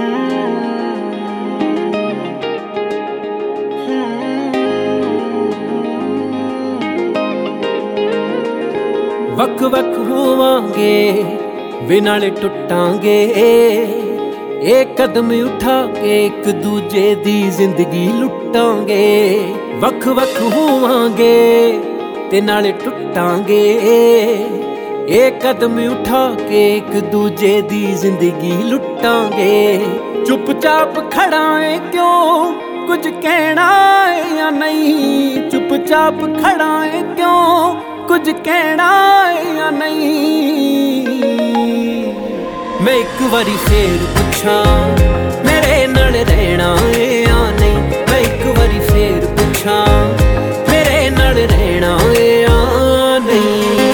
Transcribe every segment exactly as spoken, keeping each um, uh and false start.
वख वख होवांगे वे नाले टुटांगे, एक कदम उठा के एक दूजे दी जिंदगी लुटांगे। वख वख होवांगे ते नाले टुटांगे, एक कदम उठा के एक दूजे दी जिंदगी लुटांगे। चुपचाप खड़ा है क्यों कुछ कहना है या नहीं, चुपचाप खड़ा है क्यों कुछ कहना है या नहीं। मैं एक बारी फिर पूछा मेरे नाल रहना है या नहीं, मैं एक बारी फिर पूछा मेरे नाल रहना है या नहीं।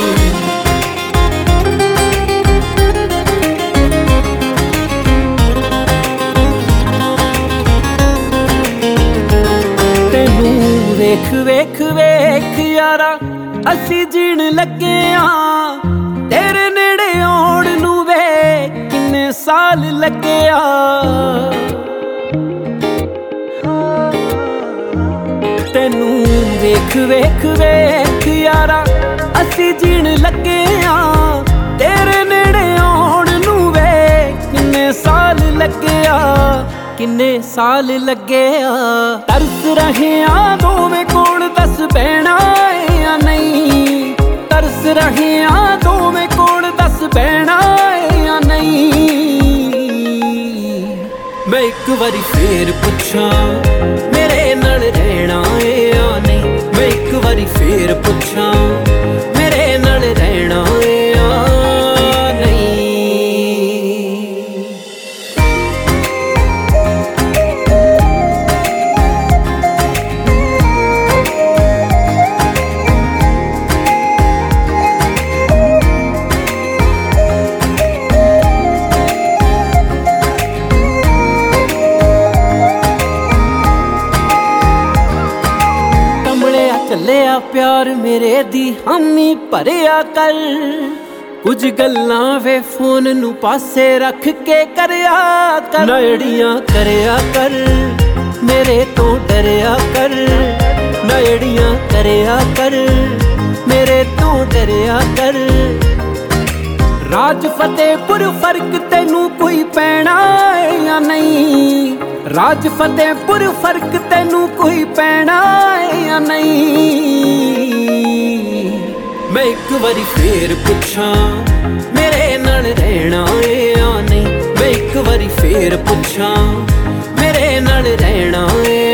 तेनू वेख वेख वेख यारा असी जीण लगे हाँ, तेरे नेड़े आउण नू वे किन्ने साल लगे आ। तेनू वेख वेख वेख यारा असी जीण लगे हाँ, तेरे नेड़े आउण नू वे किन्ने साल लगे आ, किन्ने साल लगे आ। तरस रहे आ दोवें कोल दस बहना है या नहीं, तरस रहे आ दोवें कोल दस बहना है या नहीं। मैं एक बारी फिर पूछा मेरे नाल रहना है या नहीं, मैं एक बारी फिर पूछा मेरे नाल रहना है या नहीं। ਚੱਲਿਆ प्यार मेरे दी हामी भरिया कर, कुछ गल्लां वे फोन नू पासे रख के करया कर। नड़ियां करया कर मेरे तो डरया कर, नड़ियां करया कर मेरे तो डरया कर। राज फतेहपुर फर्क तेनू कोई पैना है या नहीं, राज फतेहपुर फर्क तेनू कोई पैना है या नहीं। मैं एक बारी फिर पूछा मेरे नाल रहना है या नहीं, मैं एक बारी फिर पूछा मेरे नाल रहना है